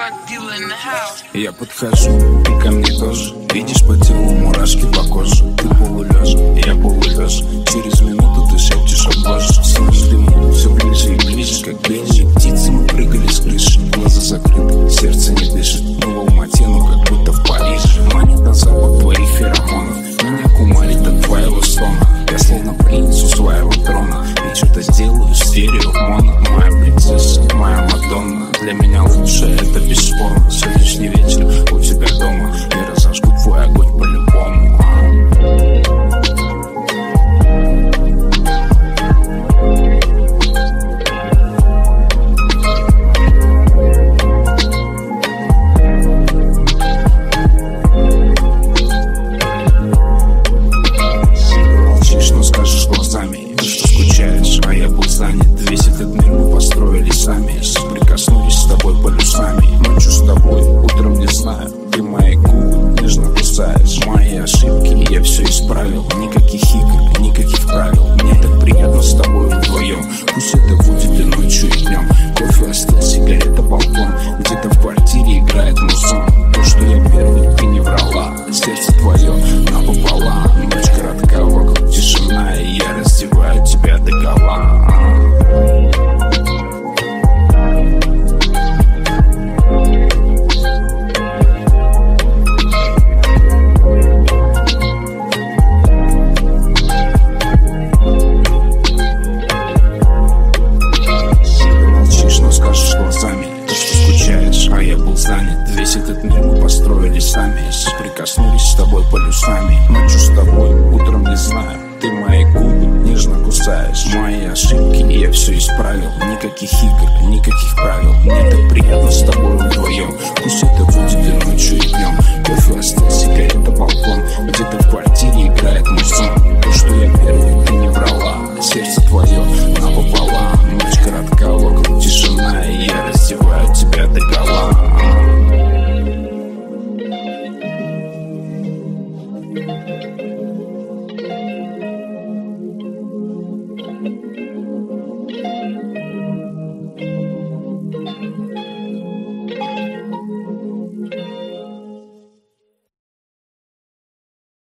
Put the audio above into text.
Я подхожу, ты ко мне тоже. Видишь по телу мурашки по коже. Ты полулежа, я полулежа. Через минуту ты шепчешь о боже. Слышь, дыму все ближе и ближе. Как бенжи птицы мы прыгали с крыши. Глаза закрыты, сердце не дышит. Мы в Алмате, ну как будто в Париже. Манит на запах твоих феромонов. Меня кумарит от твоего стона. Я словно принц у своего трона. И что-то сделаю в стерео моно. Моя принцесса, моя Мадонна. Для меня лучше это бесспорно. Сегодняшний вечер у тебя дома. Я разожгу твой огонь по-любому. Молчишь, но скажешь глазами, что скучаешь, а я был занят. Весь этот мир мы построили сами. Соприкоснулись с тобой полюсами. Ночью с тобой, утром не знаю. Ты мои губы нежно кусаешь. Мои ошибки я все исправил. Никаких игр, никаких правил. Мне так приятно с тобой вдвоем. Пусть это будет и ночью, и днем. Кофе остыл, сигарета, балкон. Где-то в квартире играет музон. То, что я первый, ты не врала. Сердце твое напополам. Ночь коротка, вокруг тишина. И я раздеваю тебя догола. А я был занят, весь этот мир мы построили сами. Соприкоснулись с тобой полюсами. Ночью с тобой, утром не знаю. Ты мои губы нежно кусаешь. Мои ошибки я все исправил. Никаких игр, никаких